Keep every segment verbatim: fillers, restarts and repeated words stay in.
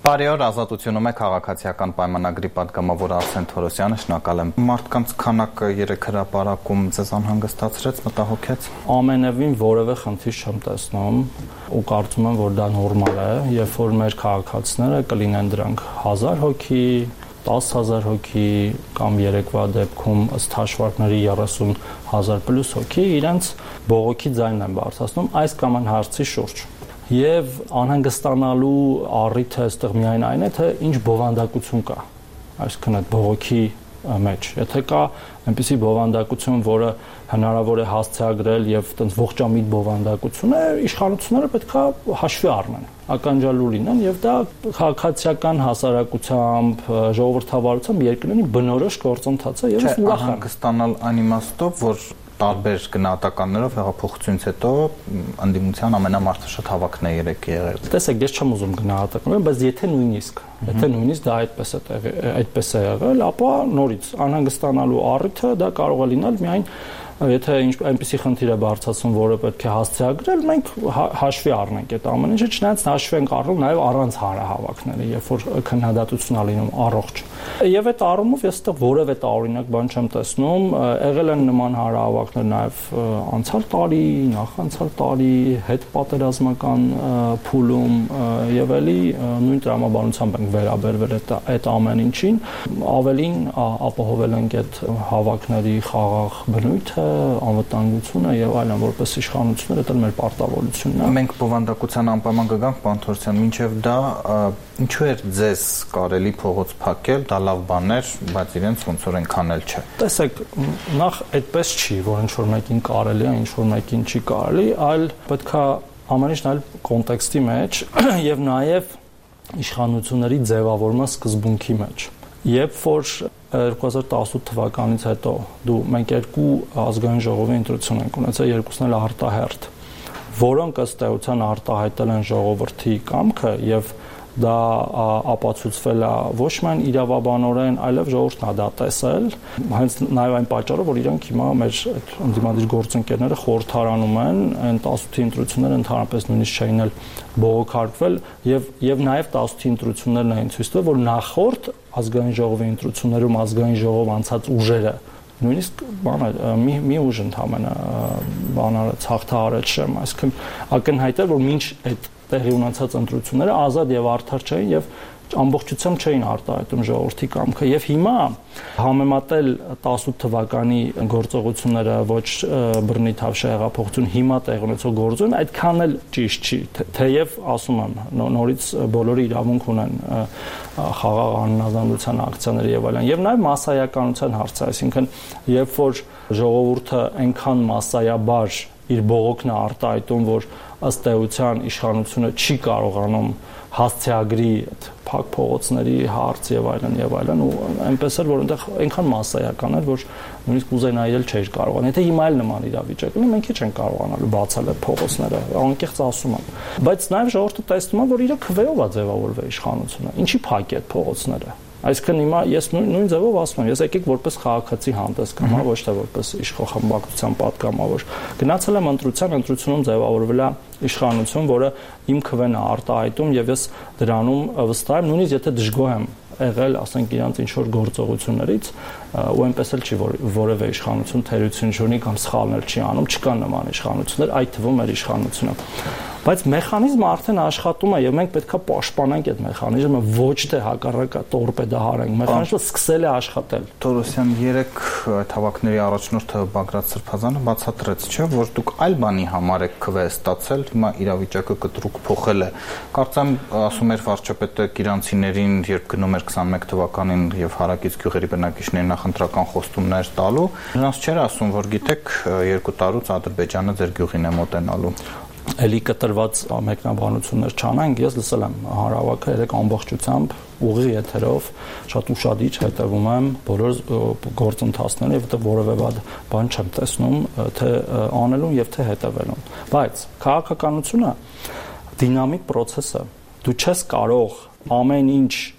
Բարեօր, Ազատությունում է քաղաքացիական պայմանագրի պատգամավոր Արսեն Թորոսյանը, շնորհակալ եմ։ Մարդկանց քանակը երեք հրապարակում ձեզ անհանգստացրեց, մտահոգեց։ Ամենևին որևէ խնդիր չեմ տեսնում ու կարծում եմ, որ դա նորմալ է, երբ որ մեր քաղաքացիները կլինեն դրանք հազար հոգի, տասը հազար հոգի կամ երեկվա դեպքում ըստ հաշվարկների երեսուն հազար պլյուս հոգի իրենց բողոքի ձայնն են բարձրացնում այս կամ այն հարցի շուրջ։ Եվ անհանգստանալու առիթը այստեղ միայն այն է, թե ինչ բովանդակություն կա, այսինքն այդ բողոքի մեջ։ Եթե կա այնպիսի բովանդակություն, որը հնարավոր է հասցեագրել եւ այդպես ողջամիտ բովանդակություն է, իշխանությունները պետք է հաշվի առնեն, ականջալու լինեն եւ դա քաղաքացիական հասարակությամբ, ժողովրդավարությամբ երկրների բնորոշ գործընթաց է եւ ուրախ անհանգստանալ այն իմաստով, որ տարբեր գնահատականներով հեղափոխությունից հետո անդիմության ամենամարդաշատ հավաքն է երեք եղել։ Տեսեք, ես չեմ ուզում գնահատականներ, բայց եթե նույնիսկ, եթե նույնիսկ դա այդպես է այդպես է եղել, ապա նորից անհանգստանալու առիթը դա կարող է լինել միայն եթե այնպիսի խնդիր է բարձրացում, որը պետք է հասցեագրել, մենք հաշվի առնենք այդ ամեն ինչը, չնայած հաշվի ենք առնում նաև առանց հանրահավաքների, երբ որ քննադատությունն է լինում առողջ։ Եվ այդ առումով ես այդտեղ որևէ տարօրինակ բան չեմ տեսնում, եղել են նման հանրահավաքներ նաև անցյալ տարի, նախանցյալ տարի, հետպատերազմական փուլում եւ էլի նույն տրամաբանությամբ ենք վերաբերվել այդ այդ ամեն ինչին, ավելին ապահովել ենք այդ հավաքների խաղաղ բնույթը, անվտանգությունը եւ այլն, որպես իշխանություններ, դա մեր պարտավորությունն է։ Մենք բովանդակության անպայման կգանք, պարոն Թորոսյան, մինչեւ դա ինչու էր ձեզ կարելի փողոց փակել, դա լավ բան էր, բայց իրենց ոնց որ այնքան էլ չէ։ Տեսեք, նախ այդպես չի, որ ինչ որ մեկին կարելի է, ինչ որ մեկին չի կարելի, այլ պետքա ամեն ինչ նայել կոնտեքստի մեջ եւ նաեւ իշխանությունների ձևավորման սկզբունքի մեջ։ Երբ որ երկու հազար տասութ թվականից հետո դու մենք երկու ազգային ժողովի ընտրություն ենք ունեցել, երկուսն էլ արտահերթ, որոնք ըստ էության արտահայտել են ժողովրդի կամքը եւ դա ապացուցվել է ոչ միայն իրավաբանորեն, այլև ժողովուրդն է դա տեսել, հենց նաև այն պատճառով, որ իրանք հիմա մեր այդ ընդդիմադիր գործընկերները խորհրդարանում են, այն տասութի ընտրությունները ընդհանրապես նույնիսկ չէին էլ բողոքարկվել եւ եւ նաև տասութի ընտրություններն էին ցույց տվել, որ նախորդ ազգային ժողովի ընտրություններում ազգային ժողով անցած ուժերը նույնիսկ բանը մի մի ուժ ընդհանրապես բանարը ցաղթահարեց շեմ, այսինքն ակնհայտ է, որ մինչ այդ տեղի ունեցած ընտրությունները ազատ եւ արդար չէին եւ ամբողջությամբ չէին արտահայտում ժողովրդի կամքը եւ հիմա համեմատել տասութ թվականի գործողությունները ոչ բռնի թավշյա հեղափոխություն հիմա տեղ ունեցող գործողություն այդքան էլ ճիշտ չի թեև ասում եմ նորից բոլորը իրավունք ունեն խաղաղ անհնազանդության ակցիաների եւ այլն եւ նաեւ մասսայականության հարցը, այսինքն երբ որ ժողովուրդը այնքան մասսայաբար իր բողոքն է արտահայտում, որ ըստ էության իշխանությունը չի կարողանում հասցեագրի փակ փողոցների հարց եւ այլն եւ այլն ու այնպես էլ որ այնտեղ այնքան մասսայական էր, որ նույնիսկ ուզենայել չէր կարողան։ Եթե հիմա էլ նման իրավիճակ լինի, մենք չենք կարողանալու բացել այդ փողոցները, անկեղծ ասում եմ։ Բայց նաեւ ժողովուրդը տեսնում է, որ իր քվեով է ձևավորվել իշխանությունը։ Ինչի փակ է այդ փողոցները։ Այսինքն հիմա ես նույն նույն ձևով ասում եմ, ես եկեք որպես քաղաքացի հանդես գամ, ոչ թե որպես իշխողամբակցության պատգամավոր։ Գնացել եմ ընտրության, ընտրությունում ձևավորվել է իշխանություն, որը իմ քվեն է արտահայտում եւ ես դրանում վստահ եմ, նույնիսկ եթե դժգոհ եմ եղել, ասենք իրանց ինչ որ գործողություններից, ու այնպես էլ չի, որ որևէ իշխանություն թերություն չունի կամ սխալներ չի անում, չկան նման իշխանություններ, այդ թվում էր իշխանությունը։ Բայց մեխանիզմը արդեն աշխատում է եւ մենք պետքա պաշտպանենք այդ մեխանիզմը, ոչ թե հակառակը տորպեդահարենք։ Մեխանիզմը սկսել է աշխատել։ Թորոսյան, երեք թավակների առաջնորդը Բագրատ Սրբազանը բացատրեց, չէ՞, որ դուք այլ բանի համար եք քվե ստացել, հիմա իրավիճակը կտրուկ փոխել է։ Կարծեմ, ասում էր վարչապետը Կիրանցիներին, երբ գնում էր քսանմեկ թվականին եւ հարակից գյուղերի բնակիչներին նախընտրական խոստումներ տալու, նրանց չէր ասում, որ գիտեք, երկու տարուց Ադրբեջանը ձեր գյուղին է մոտենալու։ Էլի կտրված մեկնաբանություններ չանենք, ես լսել եմ հանրահավաքը երեք ամբողջությամբ ուղիղ եթերով, շատ ուշադիր հետևում եմ բոլոր գործընթացներին եւ դա որևէ բան չեմ տեսնում, թե անելուն եւ թե հետևելուն։ Բայց քաղաքականությունը դինամիկ process է։ Դու չես կարող ամեն ինչ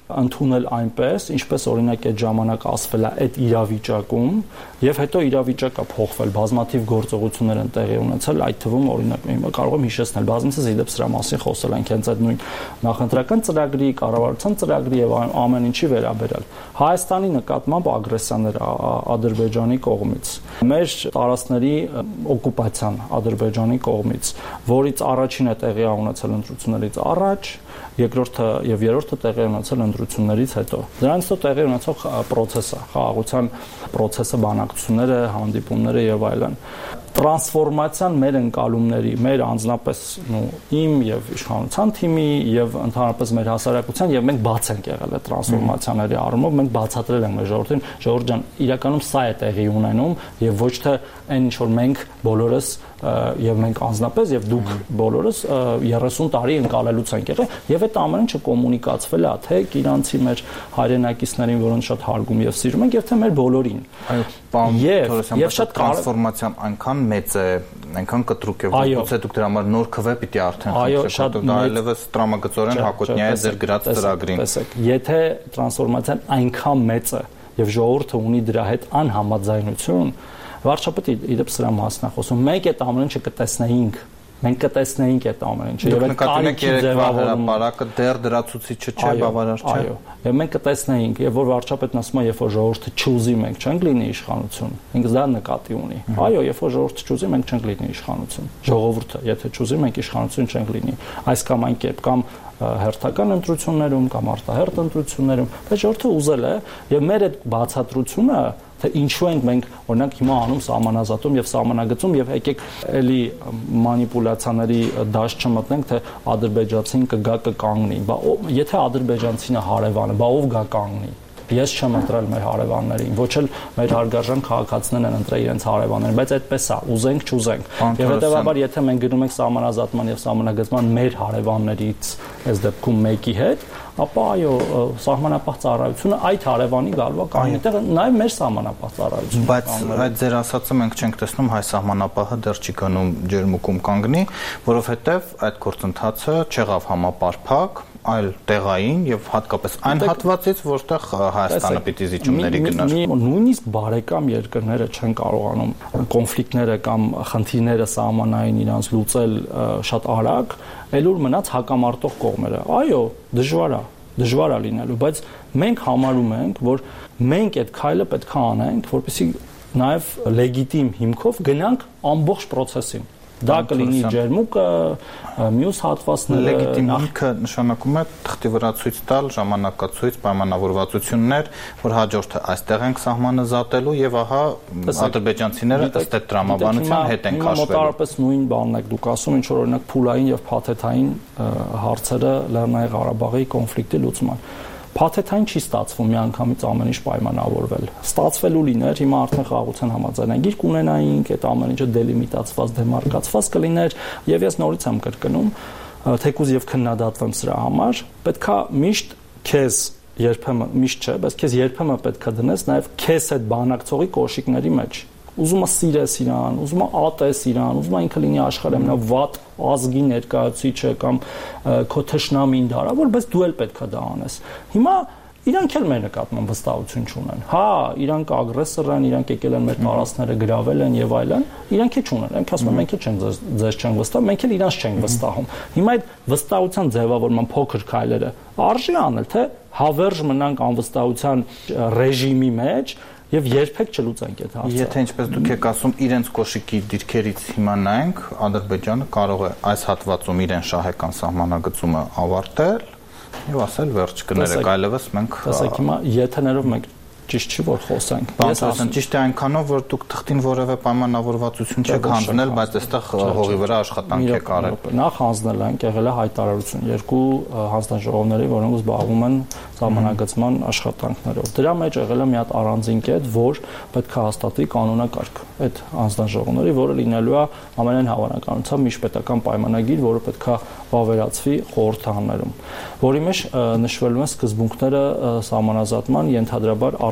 ընդունել այնպես, ինչպես օրինակ այդ ժամանակ ասվել է այդ իրավիճակում, եւ հետո իրավիճակը փոխվել, բազմաթիվ գործողություններ են տեղի ունեցել, այդ թվում օրինակ կարող եմ հիշեցնել, բազմիցս իդեպ սրա մասին խոսել ենք հենց այդ նույն նախընտրական ծրագրի, կառավարության ծրագրի եւ ամեն ինչի վերաբերյալ։ Հայաստանի նկատմամբ ագրեսիաներ Ադրբեջանի կողմից, մեր տարածքների օկուպացիան Ադրբեջանի կողմից, որից առաջինը տեղի է ունեցել ընտրություններից առաջ, երկրորդը եւ երրորդը տեղի ունեցել ընտրություններից հետո։ Դրանից հետո տեղի ունեցող process-ը, խաղաղության process-ը, բանակցությունները, հանդիպումները եւ այլն։ Տրանսֆորմացիան մեր ընկալումների, մեր անձնապես ու իմ եւ իշխանության թիմի եւ ընդհանրապես մեր հասարակության եւ մենք բաց ենք եղել այդ տրանսֆորմացիաների առումով, մենք բացատրել ենք մեր ժողովրդին, ժողովուրդ ջան, իրականում սա է տեղի ունենում եւ ոչ թե այն ինչ որ մենք բոլորս եւ մենք անձնապես եւ դուք բոլորս երեսուն տարի ընկալելուց ենք եղել եւ այդ ամեն ինչը կոմունիկացվել է թե իրանցի մեր հայրենակիցներին, որոնց շատ հարգում եւ սիրում ենք, եւ թե մեր բոլորին։ Այո, պարոն Թորոսյան, եւ շատ տրանսֆորմացիան այնքան մեծ է, այնքան կտրուկ է, որ գուցե դուք դրա համար նոր քվե պիտի արդեն խնդրեք, դա այլևս տրամագծորեն հակոտնյա է ձեր գրած ծրագրին։ Տեսեք, եթե տրանսֆորմացիան այնքան մեծ է եւ ժողովուրդը ունի դրա հետ անհամաձայնություն, վարչապետը իդեպ սրա մասն է խոսում, մենք այդ ամեն ինչը կտեսնեինք, մենք կտեսնեինք այդ ամեն ինչը եւ այդ կարիքի ձևավորումը դեռ դրա ցուցիչը չէ, բավարար չէ։ Այո, եւ մենք կտեսնեինք, եւ որ վարչապետն ասում է, երբ որ ժողովուրդը չուզի, մենք չենք լինի իշխանություն, ինքս դա նկատի ունի։ Այո, երբ որ ժողովուրդը չուզի, մենք չենք լինի իշխանություն։ Ժողովուրդը, եթե չուզի, մենք իշխանություն չենք լինի։ Այս կամ այն կերպ կամ հերթական ընտրություններում կամ արտահերթ ընտրություններում, բայց ժողովուրդը ուզել է եւ մեր այդ բացատրությունը թե ինչու ենք մենք օրինակ հիմա անում սահմանազատում եւ սահմանագծում եւ եկեք էլի մանիպուլյացիաների դաշտ չմտնենք թե ադրբեջանցին կգա կկանգնի, բա եթե ադրբեջանցին է հարևանը, բա ով գա կանգնի։ Ես չեմ ընտրել մեր հարևաններին, ոչ էլ մեր հարգարժան քաղաքացիներն են ընտրել իրենց հարևաններին, բայց այդպես է, ուզենք, չուզենք։ Եվ հետեւաբար, եթե մենք գնում ենք սահմանազատման եւ սահմանագծման մեր հարևաններից, այս դեպքում մեկի հետ, ապա այո, սահմանապահ ծառայությունը այդ հարևանի գալու է կան այդտեղ նաեւ մեր սահմանապահ ծառայությունը։ Բայց այդ ձեր ասածը մենք չենք տեսնում հայ սահմանապահը դեռ չի գնում ջերմուկում կանգնի, որովհետեւ այդ գործընթացը չեղավ համապարփակ, այլ տեղային եւ հատկապես այն հատվածից, որտեղ Հայաստանը պիտի զիջումների գնար։ Նույնիսկ բարեկամ երկրները չեն կարողանում կոնֆլիկտները կամ խնդիրները սահմանային իրանց լուծել շատ արագ, ելուր մնաց հակամարտող կողմերը։ Այո, դժվար է, դժվար է լինելու, բայց մենք համարում ենք, որ մենք այդ քայլը պետք է անենք, որպեսզի նաեւ լեգիտիմ հիմքով գնանք ամբողջ process-ին։ Դա կլինի ջերմուկը, մյուս հատվածները։ Լեգիտիմ հիմքը նշանակում է թղթի վրա ցույց տալ ժամանակացույց, պայմանավորվածություններ, որ հաջորդը այստեղ ենք սահմանը զատելու եւ ահա ադրբեջանցիները ըստ այդ տրամաբանության հետ են քաշվելու։ Մոտարապես նույն բանն եք դուք ասում, ինչ որ օրինակ փուլային եւ փաթեթային հարցերը Լեռնային Ղարաբաղի կոնֆլիկտի լուծման։ Փաթեթային չի ստացվում միանգամից ամեն ինչ պայմանավորվել։ Ստացվելու լիներ, հիմա արդեն խաղաղության համաձայնագիր կունենայինք, այդ ամեն ինչը դելիմիտացված, դեմարկացված կլիներ, եւ ես նորից եմ կրկնում, թեկուզ եւ քննադատվեմ սրա համար, պետքա միշտ քեզ երբեմն միշտ չէ, բայց քեզ երբեմն պետքա դնես նաեւ քեզ այդ բանակցողի կոշիկների մեջ։ Ուզում ես սիրես իրան, ուզում ես ատես իրան, ուզում ես ինքը լինի աշխարհի ամենավատ ազգի ներկայացուցիչը կամ քո թշնամին դարավոր, բայց դու էլ պետք է դա անես։ Հիմա իրանք էլ մեր նկատմամբ վստահություն չունեն։ Հա, իրանք ագրեսոր են, իրանք եկել են մեր տարածքները գրավել են եւ այլն, իրանք էլ չունեն։ Մենք ասում ենք, մենք էլ չենք ձեզ չենք վստահում, մենք էլ իրանց չենք վստահում։ Հիմա այդ վստահության ձևավորման փոքր քայլերը արժի անել, թե հավերժ մնանք անվստահության ռեժիմի մեջ եւ երբեք չլուծենք այդ հարցը։ Եթե ինչպես դուք եք ասում, իրենց կոշիկի դիրքերից հիմա նայենք, Ադրբեջանը կարող է այս հատվածում իրեն շահեկան սահմանագծումը ավարտել եւ ասել վերջ կներեք, այլևս մենք Տեսեք հիմա եթեներով մենք ճիշտ չի որ խոսենք։ Ես ասեմ ճիշտ է այնքանով, որ դուք թղթին որևէ պայմանավորվածություն չեք հանձնել, բայց այստեղ հողի վրա աշխատանք եք արել։ Նախ հանձնել ենք, եղել է հայտարարություն երկու հանձնաժողովների, որոնք զբաղվում են սահմանագծման աշխատանքներով։ Դրա մեջ եղել է մի հատ առանձին կետ, որ պետք է հաստատվի կանոնակարգ այդ հանձնաժողովների, որը լինելու է ամենայն հավանականությամբ միջպետական պայմանագիր, որը պետք է վավերացվի խորհրդարաններում, որի մեջ նշվելու են սկզբունքները սահմանազատման ենթադրաբար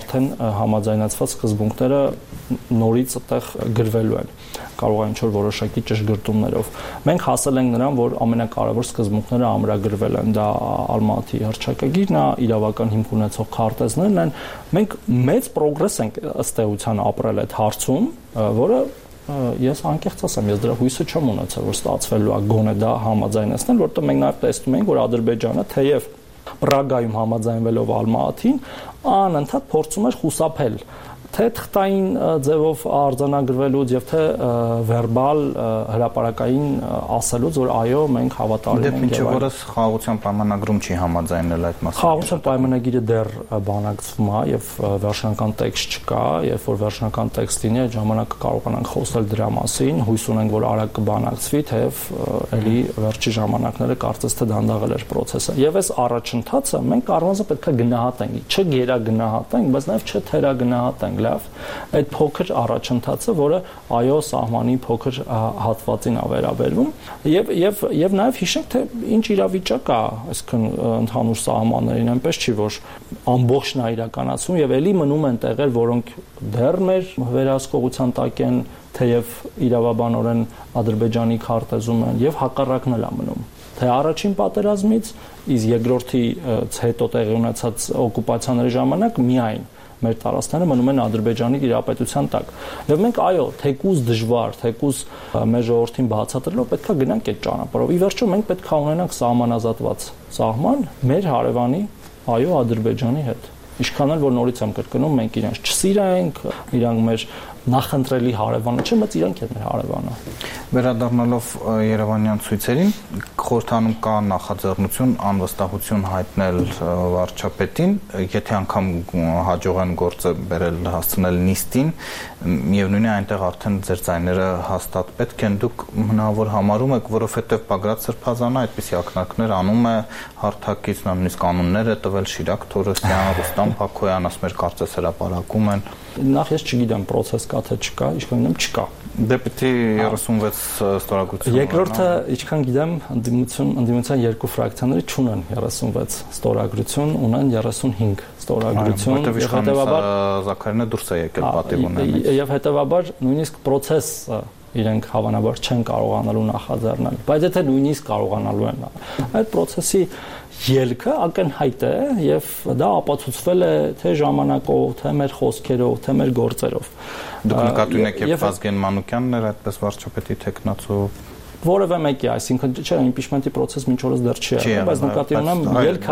արդեն համաձայնացված սկզբունքները նորից այդտեղ գրվելու են, կարող է ինչ-որ որոշակի ճշգրտումներով։ Մենք հասել ենք նրան, որ ամենակարևոր սկզբունքները ամրագրվել են, դա Ալմատի հռչակագիրն է, իրավական հիմք ունեցող քարտեզներն են։ Մենք մեծ պրոգրես ենք ըստ էության ապրել այդ հարցում, որը ես անկեղծ ասեմ, ես դրա հույսը չեմ ունեցել, որ ստացվելու է գոնե դա համաձայնեցնել, որտեղ մենք նաև տեսնում ենք, որ Ադրբեջանը թեև Պրագայում համաձայնվելով Ալմատին, անընդհատ փորձում էր խուսափել թե թղթային ձևով արձանագրվելուց եւ թե վերբալ հրապարակային ասելուց, որ այո, մենք հավատարիմ ենք։ Դե ինչ որս խաղաղության պայմանագրում չի համաձայնել այդ մասը։ Խաղաղության պայմանագիրը դեռ բանակցվում է եւ վերջնական տեքստ չկա, երբ որ վերջնական տեքստ լինի, այդ ժամանակ կարողանանք խոսել դրա մասին, հույս ունենք, որ արագ կբանակցվի, թեև էլի վերջի ժամանակները կարծես թե դանդաղել էր process-ը։ Եվ այս առաջընթացը մենք առանձին պետք է գնահատենք, չգերագնահատենք, բայց նաեւ չթերագնահատենք։ Լավ, այդ փոքր առաջընթացը, որը այո սահմանի փոքր հատվածին է վերաբերվում, եւ եւ եւ նաեւ հիշենք, թե ինչ իրավիճակ է, այսինքն ընդհանուր սահմաններին, այնպես չի, որ ամբողջն է իրականացում եւ ելի մնում են տեղեր, որոնք դեռ մեր վերահսկողության տակ են, թեև իրավաբանորեն Ադրբեջանի քարտեզում են եւ հակառակն էլ է մնում։ Թե առաջին պատերազմից, իսկ երկրորդի հետո տեղի ունեցած օկուպացիաների ժամանակ միայն մեր տարածքները մնում են Ադրբեջանի տիրապետության տակ։ Եվ մենք այո, թեկուզ դժվար, թեկուզ մեր ժողովրդին բացատրելով պետք է գնանք այդ ճանապարհով։ Ի վերջո մենք պետք է ունենանք սահմանազատված սահման մեր հարևանի, այո, Ադրբեջանի հետ։ Ինչքան էլ որ նորից եմ կրկնում, մենք իրենց չսիրենք, իրանք մեր նախընտրելի հարևանը չէ, բայց իրանք են մեր հարևանը։ Վերադառնալով Երևանյան ցույցերին, խորհրդանում կա նախաձեռնություն անվստահություն հայտնել վարչապետին, եթե անգամ հաջողեն գործը բերել հասցնել նիստին, միևնույն է այնտեղ արդեն ձեր ձայները հաստատ պետք են, դուք հնարավոր համարում եք, որովհետև Բագրատ Սրբազանը այդպիսի ակնարկներ անում է հարթակից, նույնիսկ կանոններ է տվել Շիրակ Թորոսյան, Ռուստամ Փաքոյան, ասում էր կարծես հրապարակում են։ Նախ ես չգիտեմ process կա թե չկա, ինչքան գիտեմ չկա։ Դե պիտի երեսունվեց ստորագրություն։ Երկրորդը, ինչքան գիտեմ, ընդդիմություն, ընդդիմության երկու ֆրակցիաները չունեն երեսունվեց ստորագրություն, ունեն երեսունհինգ ստորագրություն, եւ հետեւաբար Զաքարյանը դուրս է եկել պատիվ ունենալ։ Եվ հետեւաբար նույնիսկ process-ը իրենք հավանաբար չեն կարողանալու նախաձեռնել, բայց եթե նույնիսկ կարողանալու են, այդ process-ի ելքը ակնհայտ է եւ դա ապացուցվել է թե ժամանակով, թե մեր խոսքերով, թե մեր գործերով։ Դուք նկատի ունեք եւ Վազգեն Մանուկյանն էր այդպես վարչապետի տեխնացու որևէ մեկի, այսինքն չէ, իմպիչմենտի process մինչ օրս դեռ չի եղել, բայց նկատի ունեմ ելքը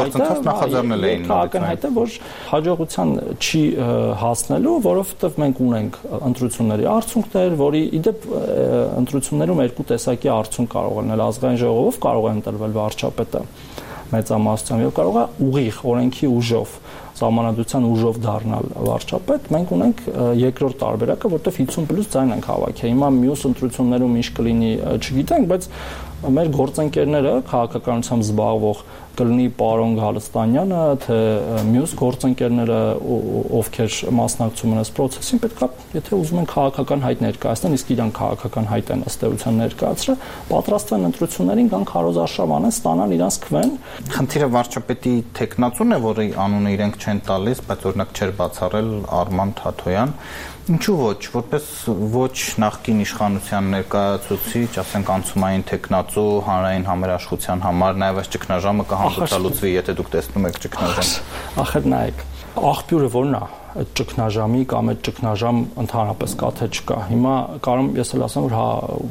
ակնհայտ է, որ հաջողության չի հասնելու, որովհետև մենք ունենք ընտրությունների արդյունքներ, որի իդեպ ընտրություններում երկու տեսակի արդյունք կարող են լինել, ազգային ժողովով կարող է ընտրվել վարչապետը մեծամասնությամբ եւ կարող է ուղիղ օրենքի ուժով սահմանադրության ուժով դառնալ վարչապետ, մենք ունենք երկրորդ տարբերակը, որտեղ հիսուն պլյուս ձայն ենք հավաքել։ Հիմա մյուս ընտրություններում ինչ կլինի, չգիտենք, բայց մեր գործընկերները քաղաքականությամբ զբաղվող կլինի պարոն Գալստանյանը, թե մյուս գործընկերները, ովքեր մասնակցում են այս process-ին, պետք է, եթե ուզում են քաղաքական հայտ ներկայացնեն, իսկ իրանք քաղաքական հայտ են ըստ էության ներկայացրել, պատրաստվեն ընտրություններին, կան քարոզարշավ անեն, ստանան իրանց քվեն։ Խնդիրը վարչապետի տեխնացուն է, որի անունը իրենք չեն տալիս, բայց օրինակ չէր բացառել Արման Թաթոյան։ Ինչու ոչ, որպես ոչ նախկին իշխանության ներկայացուցիչ, ասենք անցումային տեխնացու հանրային համերաշխության համար, նաև այս ճգնաժամը կհանդուրժալուծվի, եթե դուք տեսնում եք ճգնաժամ։ Ախր նայեք, աղբյուրը որն է այդ ճգնաժամի կամ այդ ճգնաժամ ընդհանրապես կա թե չկա։ Հիմա կարում ես էլ ասեմ, որ հա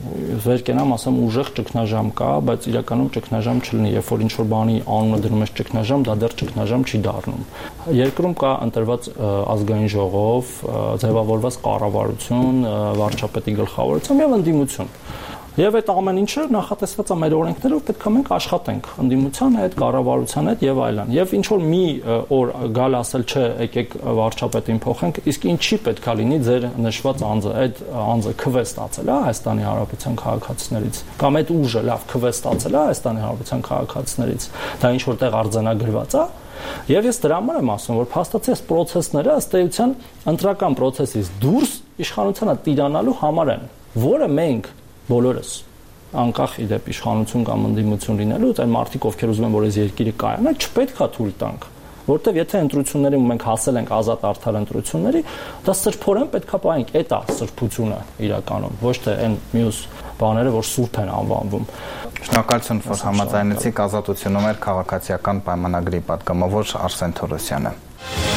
վեր կենամ, ասեմ ուժեղ ճգնաժամ կա, բայց իրականում ճգնաժամ չլինի, երբ որ ինչ-որ բանի անունը դնում ես ճգնաժամ, դա դեռ ճգնաժամ չի դառնում։ Երկրում կա ընտրված ազգային ժողով, ձևավորված կառավարություն, վարչապետի գլխավորությամբ եւ ընդդիմություն։ Եվ այդ ամեն ինչը նախատեսված է մեր օրենքներով, պետք է մենք աշխատենք ընդդիմության հետ, կառավարության հետ եւ այլն։ Եվ ինչ որ մի օր գալ ասել, չէ, եկեք վարչապետին փոխենք, իսկ ինչի պետք է լինի ձեր նշված անձը, այդ անձը քվե ստացել է Հայաստանի Հանրապետության քաղաքացիներից, կամ այդ ուժը լավ քվե ստացել է Հայաստանի Հանրապետության քաղաքացիներից, դա ինչ որտեղ արձանագրված է։ Եվ ես դրա համար եմ ասում, որ փաստացի այս process-ները ըստ էության ընտրական process-ից դուրս իշխանությանը տիրանալու համար են, որը մենք բոլորս անկախ իդեպ իշխանություն կամ ընդդիմություն լինելուց, այն մարդիկ, ովքեր ուզում են, որ այս երկիրը կայանա, չպետք է թույլ տանք։ որովհետև եթե ընտրությունների մենք հասել ենք ազատ արդար ընտրությունների, դա սրբորեն պետքա պահենք, այդ է սրբությունը իրականում, ոչ թե այն մյուս բաները, որ սուրբ են անվանվում։ Շնորհակալություն, որ համաձայնեցիք ազատությունում էր քաղաքացիական պայմանագրի պատգամավոր Արսեն Թորոսյանը։